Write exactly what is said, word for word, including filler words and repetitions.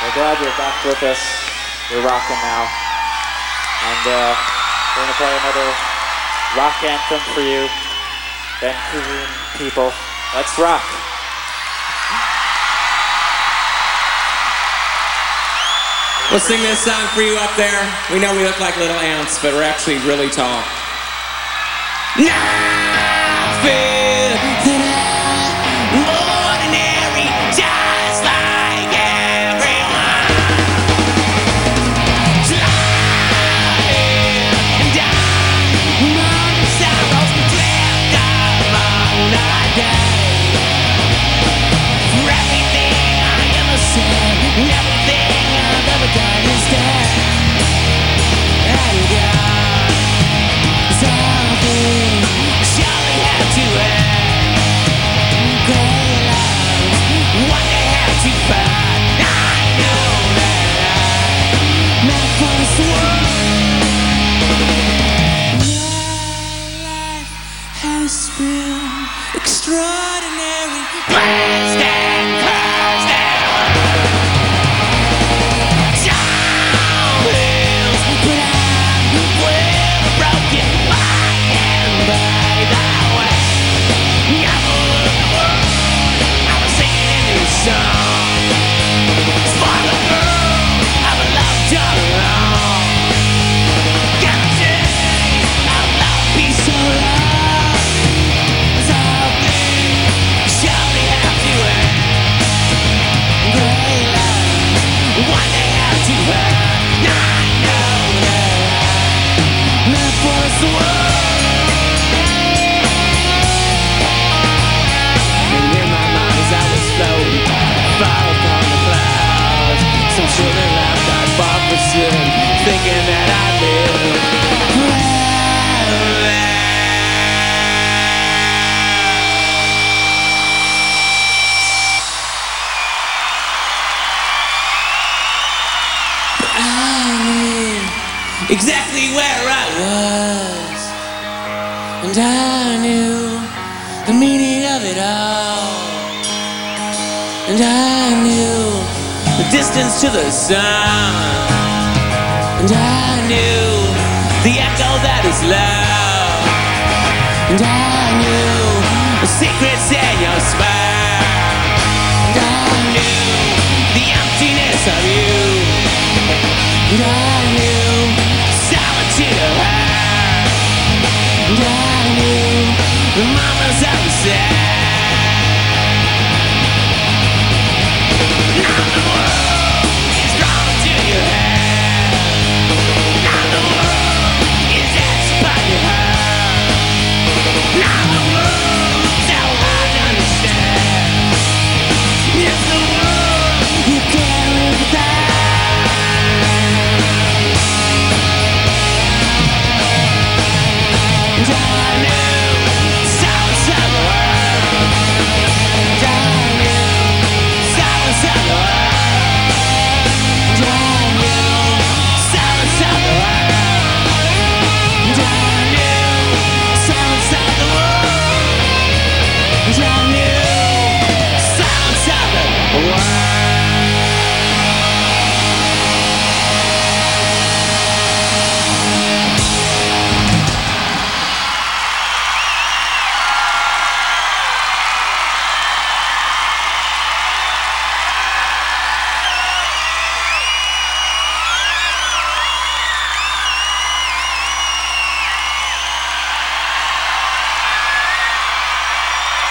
We're glad you're back with us. We're rocking now. And uh, we're going to play another rock anthem for you, Vancouver people. Let's rock. We'll sing this song for you up there. We know we look like little ants, but we're actually really tall. Now I feel that I'm ordinary, just like everyone. Sliding down among the sorrows, drift along the day. For everything I ever said, everything I've ever done is dead. And God, something surely had to end. Great love, one day had to fight. I know that I'm not for this world. My life has been extraordinary, blessed and cursed and children laughed, I fought for sin, thinking that I'd live forever. But I knew exactly where I was, and I knew the meaning of it all, and I knew the distance to the sun, and I knew the echo that is love, and I knew the secrets in your smile, and I knew the emptiness of you, and I knew solitude of her, and I knew the moments I was sad.